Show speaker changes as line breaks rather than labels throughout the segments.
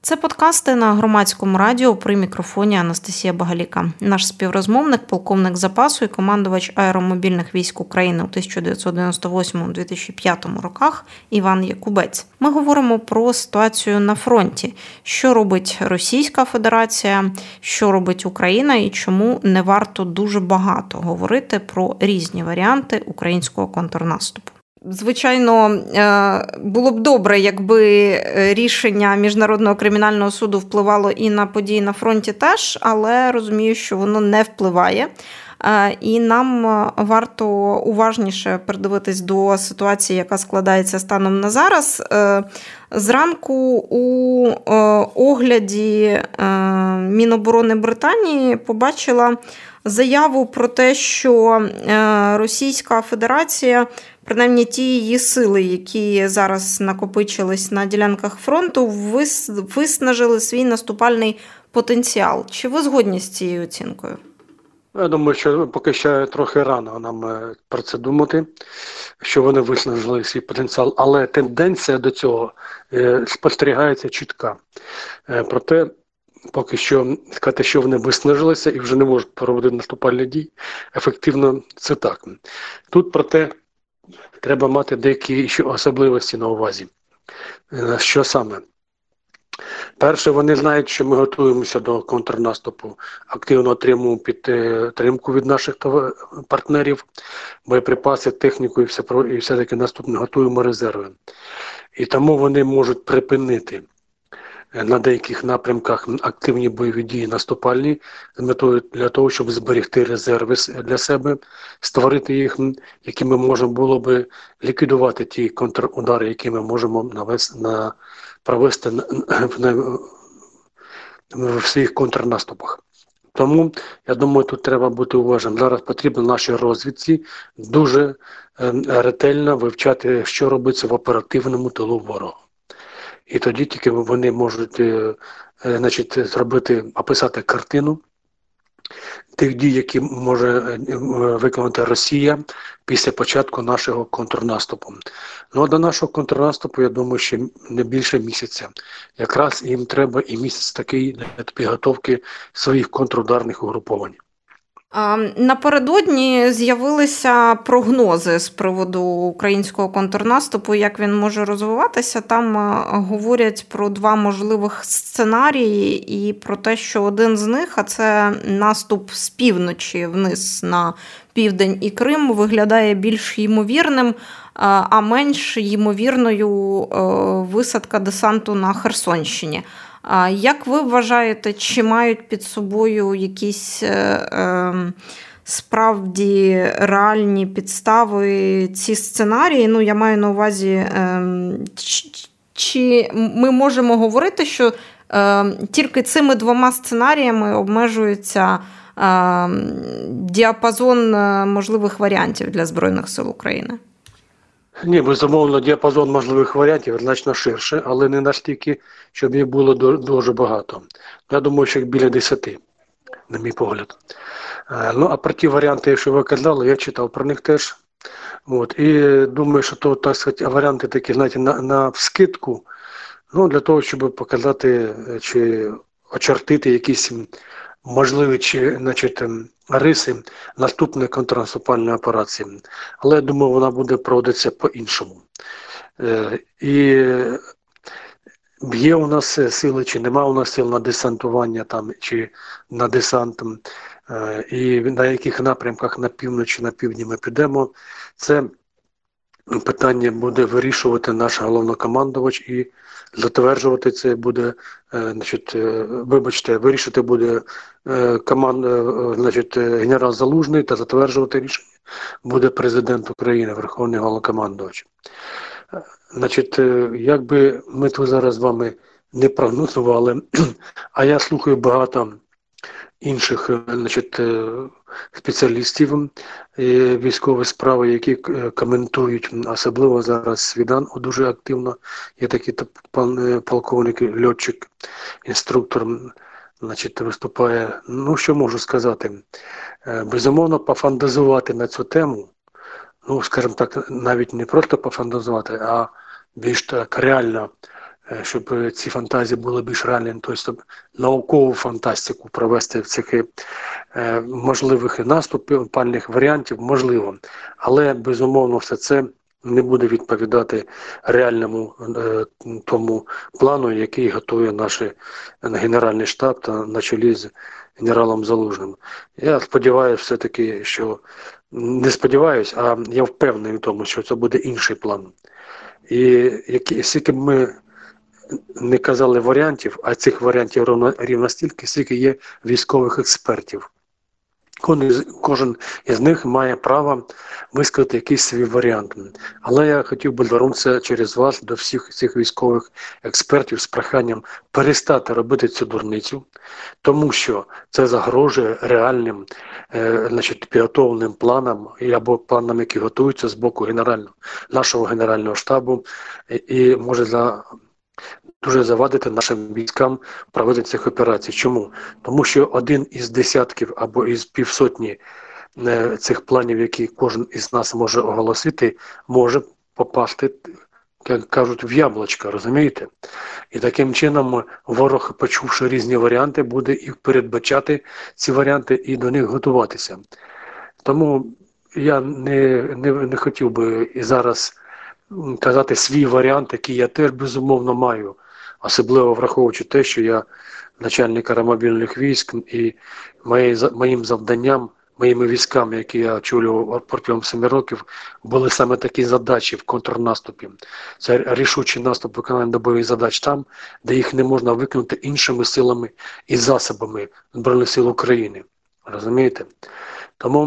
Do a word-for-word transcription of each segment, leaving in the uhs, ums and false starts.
Це подкасти на Громадському радіо, при мікрофоні Анастасія Багаліка. Наш співрозмовник, полковник запасу і командувач аеромобільних військ України у тисяча дев'ятсот дев'яносто восьмому - дві тисячі п'ятому роках Іван Якубець. Ми говоримо про ситуацію на фронті. Що робить Російська Федерація, що робить Україна і чому не варто дуже багато говорити про різні варіанти українського контрнаступу. Звичайно, було б добре, якби рішення Міжнародного кримінального суду впливало і на події на фронті теж, але розумію, що воно не впливає. І нам варто уважніше придивитись до ситуації, яка складається станом на зараз. Зранку у огляді Міноборони Британії побачила заяву про те, що Російська Федерація, принаймні ті її сили, які зараз накопичились на ділянках фронту, виснажили свій наступальний потенціал. Чи ви згодні з цією оцінкою?
Я думаю, що поки ще трохи рано нам про це думати, що вони виснажили свій потенціал, але тенденція до цього спостерігається чітка. Проте, поки що сказати, що вони виснажилися і вже не можуть проводити наступальні дії, ефективно це так. Тут, проте, треба мати деякі ще особливості на увазі. Що саме? Перше, вони знають, що ми готуємося до контрнаступу, активно отримуємо підтримку від наших партнерів, боєприпаси, техніку і все, і все-таки наступне готуємо резерви. І тому вони можуть припинити на деяких напрямках активні бойові дії наступальні з метою для того, щоб зберегти резерви для себе, створити їх, якими можна було би ліквідувати ті контрудари, які ми можемо навести, на, провести на, на, в своїх контрнаступах. Тому, я думаю, тут треба бути уважним. Зараз потрібно нашій розвідці дуже ретельно вивчати, що робиться в оперативному тилу ворога. І тоді тільки вони можуть значить, зробити, описати картину тих дій, які може виконати Росія після початку нашого контрнаступу. Ну а до нашого контрнаступу, я думаю, ще не більше місяця. Якраз їм треба і місяць такий для підготовки своїх контрударних угруповань.
Напередодні з'явилися прогнози з приводу українського контрнаступу, як він може розвиватися. Там говорять про два можливих сценарії і про те, що один з них, а це наступ з півночі вниз на південь і Крим, виглядає більш ймовірним, а менш ймовірною висадка десанту на Херсонщині. Як ви вважаєте, чи мають під собою якісь е, е, справді реальні підстави ці сценарії? Ну, я маю на увазі, е, чи, чи ми можемо говорити, що е, тільки цими двома сценаріями обмежується е, діапазон можливих варіантів для Збройних сил України?
Ні, безумовно, діапазон можливих варіантів значно ширше, але не настільки, щоб їх було дуже багато. Я думаю, що їх біля десяти, на мій погляд. Ну, а про ті варіанти, що ви казали, я читав про них теж. От. І думаю, що то, так сказати, варіанти такі, знаєте, на, на вскидку, ну, для того, щоб показати чи очертити якісь можливі чи, значить, риси наступної контрнаступальної операції. Але, я думаю, вона буде проводитися по-іншому. Е, і є у нас сили, чи нема у нас сил на десантування, там, чи на десант, е, і на яких напрямках на півночі, на півдні ми підемо. Це питання буде вирішувати наш головнокомандувач і затверджувати це буде, значить, вибачте, вирішити буде команд, значить, генерал Залужний, та затверджувати рішення буде президент України, Верховний головнокомандувач. Значить, якби ми тут зараз з вами не прогнозували, а я слухаю багато інших, значить, спеціалістів військової справи, які коментують, особливо зараз Свідан дуже активно, є такий пан полковник, льотчик, інструктор, значить, виступає. Ну, що можу сказати? Безумовно, пофантазувати на цю тему, ну, скажімо так, навіть не просто пофантазувати, а більш так реально щоб ці фантазії були більш реальними, тобто наукову фантастику провести в цих можливих наступальних варіантів, можливо. Але, безумовно, все це не буде відповідати реальному е, тому плану, який готує наш Генеральний штаб та на чолі з генералом Залужним. Я сподіваюся все-таки, що не сподіваюся, а я впевнений в тому, що це буде інший план. І які, скільки б ми не казали варіантів, а цих варіантів рівно, рівно стільки, скільки є військових експертів. Кожен із них має право висказати якийсь свій варіант. Але я хотів би звернутися через вас до всіх цих військових експертів з проханням перестати робити цю дурницю, тому що це загрожує реальним е, значить, підготовленим планам або планам, які готуються з боку генерального, нашого Генерального штабу і, і може за дуже завадити нашим військам проведення цих операцій. Чому? Тому що один із десятків або із півсотні цих планів, які кожен із нас може оголосити, може попасти, як кажуть, в яблучко, розумієте? І таким чином ворог, почувши різні варіанти, буде і передбачати ці варіанти і до них готуватися. Тому я не, не, не хотів би і зараз казати свій варіант, який я теж безумовно маю. Особливо враховуючи те, що я начальник аеромобільних військ і моїм завданням, моїми військами, які я очолював протягом семи років, були саме такі задачі в контрнаступі. Це рішучий наступ виконання до бойових задач там, де їх не можна виконати іншими силами і засобами Збройних сил України. Розумієте? Тому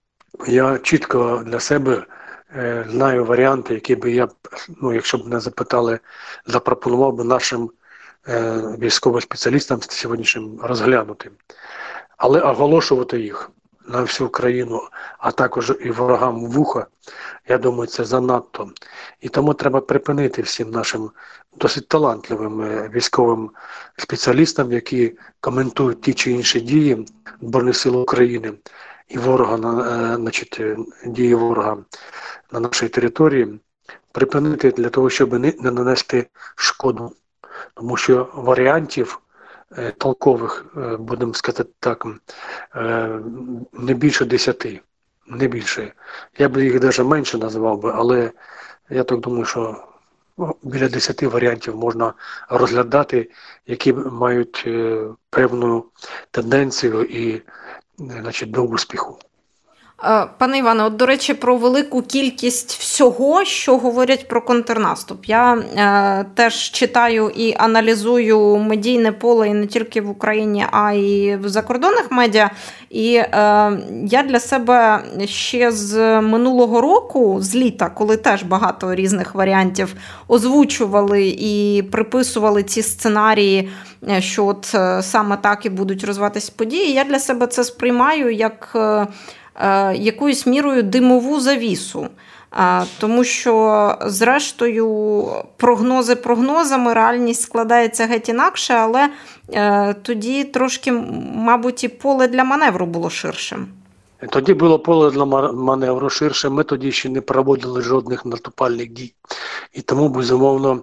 я чітко для себе знаю варіанти, які би я, ну, якщо б мене запитали, запропонував би нашим е, військовим спеціалістам сьогоднішнім розглянути. Але оголошувати їх на всю країну, а також і ворогам в вуха, я думаю, це занадто. І тому треба припинити всім нашим досить талантливим військовим спеціалістам, які коментують ті чи інші дії Збройних сил України і ворога, значить, дії ворога на нашій території, припинити для того, щоб не, не нанести шкоду. Тому що варіантів е, толкових, е, будемо сказати так, е, не більше десяти, не більше. Я б їх навіть менше називав би, але я так думаю, що ну, біля десяти варіантів можна розглядати, які мають е, певну тенденцію і, значить, до успіху.
Пане Іване, от, до речі, про велику кількість всього, що говорять про контрнаступ. Я е, теж читаю і аналізую медійне поле і не тільки в Україні, а й в закордонних медіа. І е, я для себе ще з минулого року, з літа, коли теж багато різних варіантів озвучували і приписували ці сценарії, що от саме так і будуть розвиватися події, я для себе це сприймаю як е, якоюсь мірою димову завісу. Тому що, зрештою, прогнози прогнозами, реальність складається геть інакше, але тоді трошки, мабуть, і поле для маневру було ширшим.
Тоді було поле для маневру ширше, ми тоді ще не проводили жодних наступальних дій. І тому, безумовно,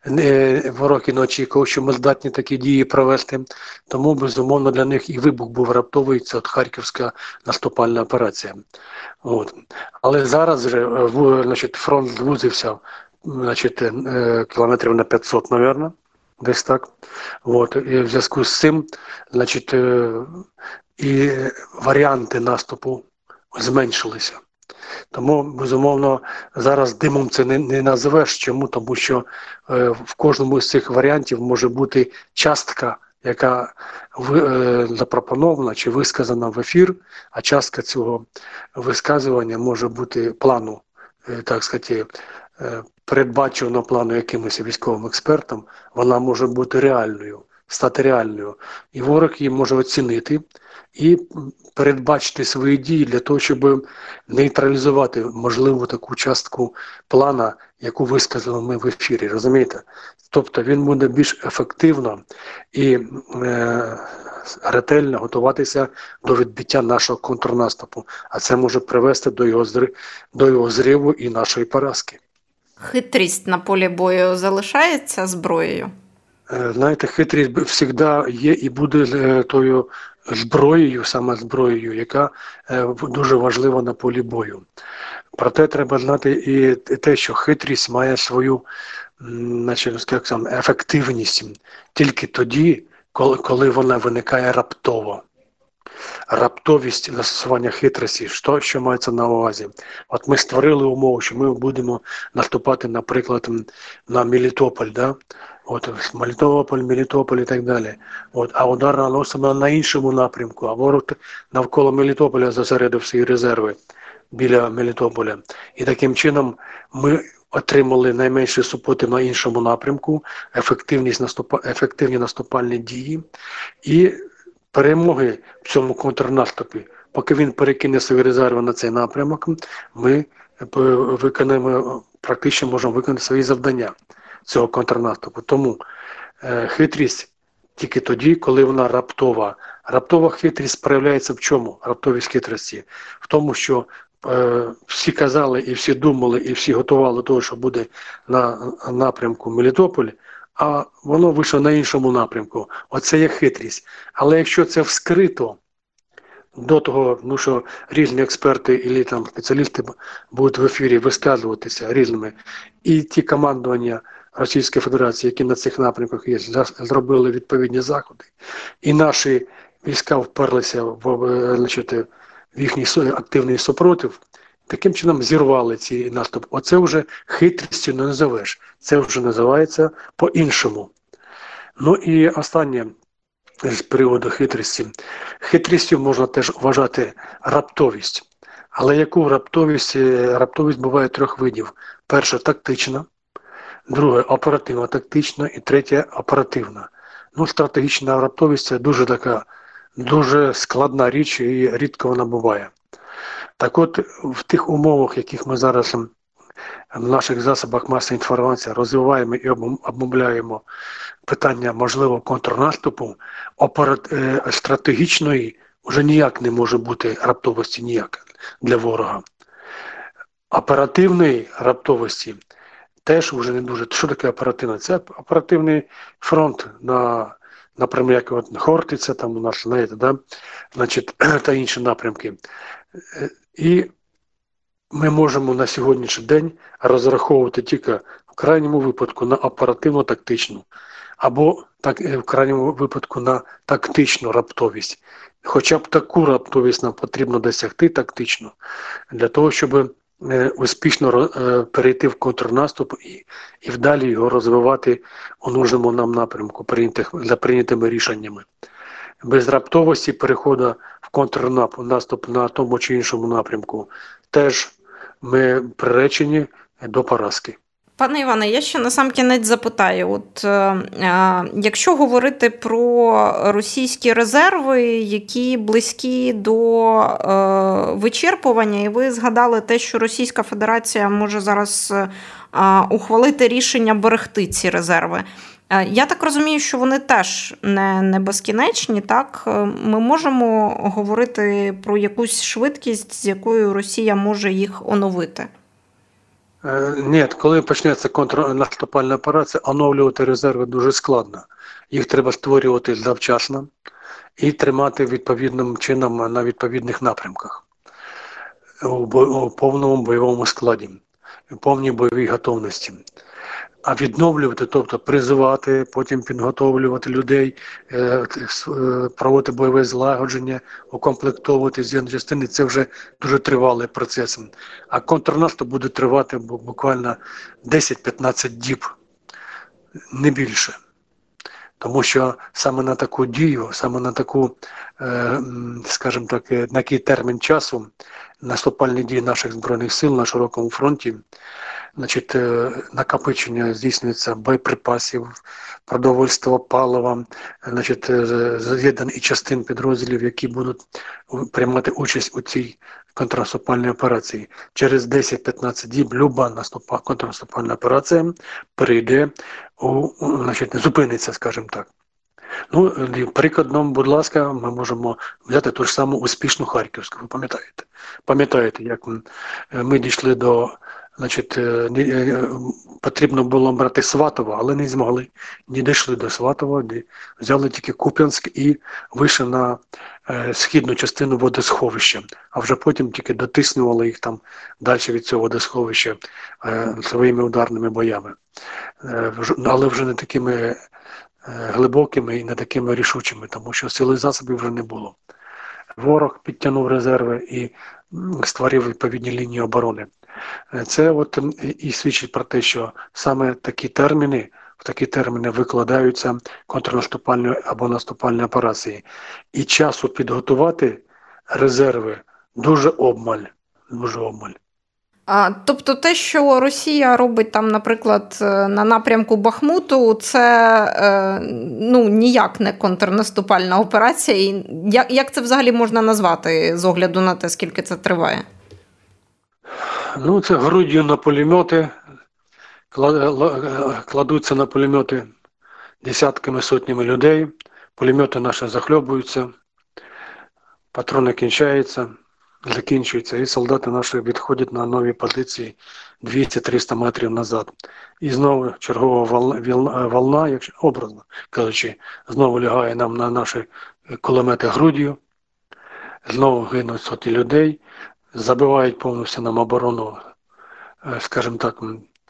ворог і не очікував, що ми здатні такі дії провести. Тому, безумовно, для них і вибух був раптовий, це от Харківська наступальна операція. От. Але зараз вже значить, фронт звузився, значить, кілометрів на п'ятсот, мабуть, десь так. От. І в зв'язку з цим, значить, і варіанти наступу зменшилися. Тому, безумовно, зараз димом це не, не називеш. Чому? Тому що е, в кожному з цих варіантів може бути частка, яка ви, е, запропонована чи висказана в ефір, а частка цього висказування може бути плану, е, так сказати, е, передбаченого плану якимось військовим експертом, вона може бути реальною, стати реальною. І ворог її може оцінити і передбачити свої дії для того, щоб нейтралізувати можливу таку частку плана, яку висказали ми в ефірі, розумієте? Тобто він буде більш ефективно і е, ретельно готуватися до відбиття нашого контрнаступу, а це може привести до його, зри... до його зриву і нашої поразки.
Хитрість на полі бою залишається зброєю?
Знаєте, хитрість завжди є і буде тою зброєю, саме зброєю, яка дуже важлива на полі бою. Проте треба знати і те, що хитрість має свою, значить, як сам, ефективність тільки тоді, коли, коли вона виникає раптово. Раптовість застосування хитрості, що, що мається на увазі. От ми створили умову, що ми будемо наступати, наприклад, на Мелітополь, да? От Мелітополь, Мелітополь і так далі. От, а удар наносимо на іншому напрямку, а ворог навколо Мелітополя зосередив свої резерви біля Мелітополя. І таким чином ми отримали найменший супротив на іншому напрямку, ефективність наступа, ефективні наступальні дії і перемоги в цьому контрнаступі. Поки він перекине свої резерви на цей напрямок, ми виконаємо, практично можемо виконати свої завдання цього контрнаступу. Тому е, хитрість тільки тоді, коли вона раптова. Раптова хитрість проявляється в чому? Раптовість хитрості. В тому, що е, всі казали і всі думали, і всі готували до того, що буде на напрямку Мелітополь, а воно вийшло на іншому напрямку. Оце є хитрість. Але якщо це вскрито до того, ну що різні експерти і там спеціалісти будуть в ефірі висказуватися різними, і ті командування Російської Федерації, які на цих напрямках є, зробили відповідні заходи, і наші війська вперлися в, значить, в їхній активний супротив, таким чином зірвали ці наступи. Оце вже хитрістю не називеш. Це вже називається по-іншому. Ну і останнє з приводу хитрості. Хитрістю можна теж вважати раптовість. Але яку раптовість? Раптовість буває трьох видів. Перша – тактична, друге – оперативно-тактична і третя – оперативна. Ну, стратегічна раптовість – це дуже така, дуже складна річ і рідко вона буває. Так от, в тих умовах, яких ми зараз в наших засобах масової інформації розвиваємо і обмовляємо питання можливого контрнаступу, операт... стратегічної вже ніяк не може бути раптовості ніяк для ворога. Оперативної раптовості теж вже не дуже. Що таке оперативна? Це оперативний фронт на, наприклад, як от Хортиця, там у нас, знаєте, да? Значить, та інші напрямки. І ми можемо на сьогоднішній день розраховувати тільки в крайньому випадку на оперативно-тактичну, або так, в крайньому випадку на тактичну раптовість. Хоча б таку раптовість нам потрібно досягти тактично, для того, щоб е, успішно е, перейти в контрнаступ і, і вдалі його розвивати у нужному нам напрямку прийнятих, за прийнятими рішеннями. Без раптовості переходу в контрнаступ на тому чи іншому напрямку теж ми приречені до поразки.
Пане Іване, я ще насамкінець запитаю, от е, якщо говорити про російські резерви, які близькі до е, вичерпування, і ви згадали те, що Російська Федерація може зараз е, ухвалити рішення берегти ці резерви. Е, я так розумію, що вони теж не, не безкінечні, так? Ми можемо говорити про якусь швидкість, з якою Росія може їх оновити?
Ні, коли почнеться контрнаступальна операція, оновлювати резерви дуже складно. Їх треба створювати завчасно і тримати відповідним чином на відповідних напрямках у повному бойовому складі, у повній бойовій готовності. А відновлювати, тобто призивати, потім підготовлювати людей, проводити бойове злагодження, укомплектовувати з'єднані частини, це вже дуже тривалий процес. А контрнаступ буде тривати буквально десять-п'ятнадцять діб, не більше. Тому що саме на таку дію, саме на таку, скажімо так, на який термін часу наступальні дії наших Збройних сил на широкому фронті, значить, накопичення здійснюється боєприпасів, продовольства, палива, значить, з'єднань і частин підрозділів, які будуть приймати участь у цій контрнаступальній операції. Через десять-п'ятнадцять діб люба контрнаступальна операція перейде у, значить, зупиниться, скажімо так. Ну, прикладом, будь ласка, ми можемо взяти ту ж саму успішну Харківську, ви пам'ятаєте? Пам'ятаєте, як ми дійшли до Значить, потрібно було брати Сватово, але не змогли. Не дійшли до Сватова, взяли тільки Куп'янськ і вийшли на східну частину водосховища, а вже потім тільки дотиснювали їх там далі від цього водосховища своїми ударними боями. Але вже не такими глибокими і не такими рішучими, тому що сили засобів вже не було. Ворог підтягнув резерви і створив відповідні лінії оборони. Це от і свідчить про те, що саме такі терміни, в такі терміни викладаються контрнаступальні або наступальні операції. І часу підготувати резерви дуже обмаль, дуже обмаль.
А, тобто те, що Росія робить там, наприклад, на напрямку Бахмуту, це е, ну, ніяк не контрнаступальна операція. І як, як це взагалі можна назвати з огляду на те, скільки це триває?
Ну, це груддю на пулемети, кладуться на пулемети десятками, сотнями людей, пулемети наші захльобуються, патрони кінчаються, закінчуються, і солдати наші відходять на нові позиції двісті-триста метрів назад. І знову чергова волна, волна, якщо образно кажучи, знову лягає нам на наші кулемети груддю, знову гинуть сотні людей, забивають повністю нам оборону, скажімо так,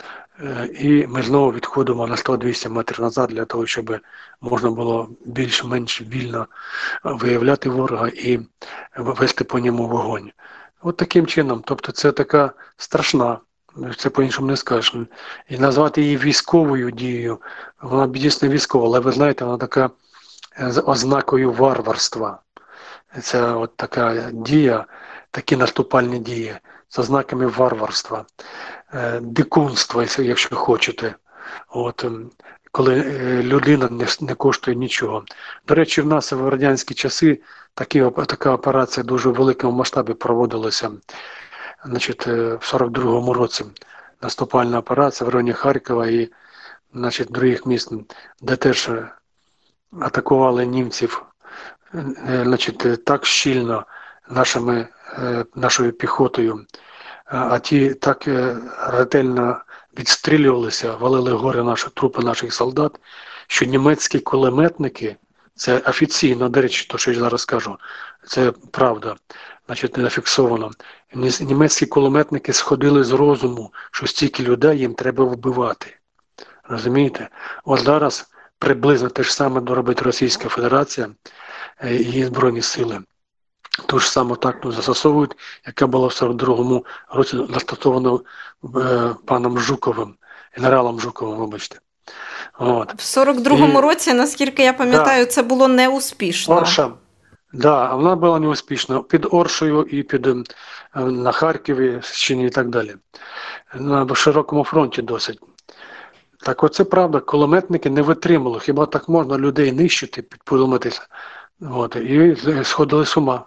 і ми знову відходимо на сто-двісті метрів назад для того, щоб можна було більш-менш вільно виявляти ворога і вести по ньому вогонь. От таким чином, тобто це така страшна, це по-іншому не скажеш. І назвати її військовою дією, вона дійсно військова, але ви знаєте, вона така з ознакою варварства. Це от така дія, такі наступальні дії з ознаками варварства, дикунства, якщо хочете. От, коли людина не, не коштує нічого. До речі, в нас в радянські часи такі, така операція дуже в великому масштабі проводилася. Значить, в сорок другому році наступальна операція в районі Харкова і, значить, других міст, де теж атакували німців, значить, так щільно нашими, нашою піхотою, а ті так ретельно відстрілювалися, валили гори наші трупи наших солдат, що німецькі кулеметники, це офіційно, до речі, то, що я зараз кажу, це правда, значить, не зафіксовано. Німецькі кулеметники сходили з розуму, що стільки людей їм треба вбивати. Розумієте? От зараз приблизно те ж саме доробить Російська Федерація і її Збройні Сили. Ту ж саму тактику застосовують, яка була в сорок другому році застосована е, паном Жуковим, генералом Жуковим, вибачте. От.
В сорок другому і... році, наскільки я пам'ятаю, да. Це було неуспішно.
Орша, так, да, вона була неуспішна. Під Оршею і під, на Харкові, Щині і так далі. На широкому фронті досить. Так оце правда, кулеметники не витримали. Хіба так можна людей нищити, підпулеметися? От, і сходили з ума.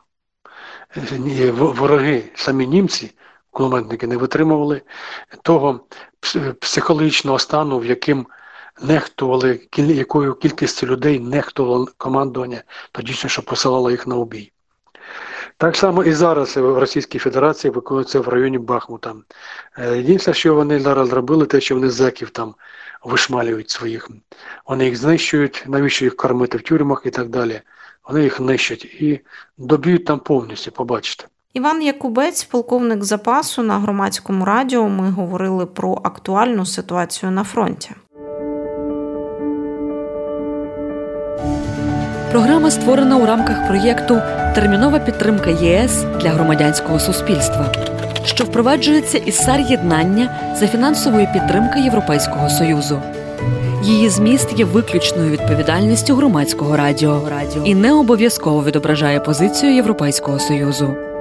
Вороги, самі німці, кулеметники, не витримували того психологічного стану, в яким нехтували, якою кількістю людей нехтувало командування, тоді, що посилало їх на убій. Так само і зараз в Російській Федерації виконується в районі Бахмута. Єдине, що вони зараз зробили, те, що вони зеків там вишмалюють своїх. Вони їх знищують, навіщо їх кормити в тюрмах і так далі. Вони їх нищать і доб'ють там повністю, побачите.
Іван Якубець, полковник запасу, на Громадському радіо. Ми говорили про актуальну ситуацію на фронті.
Програма створена у рамках проєкту «Термінова підтримка ЄС для громадянського суспільства», що впроваджується із САР-єднання за фінансової підтримки Європейського Союзу. Її зміст є виключною відповідальністю Громадського радіо і не обов'язково відображає позицію Європейського Союзу.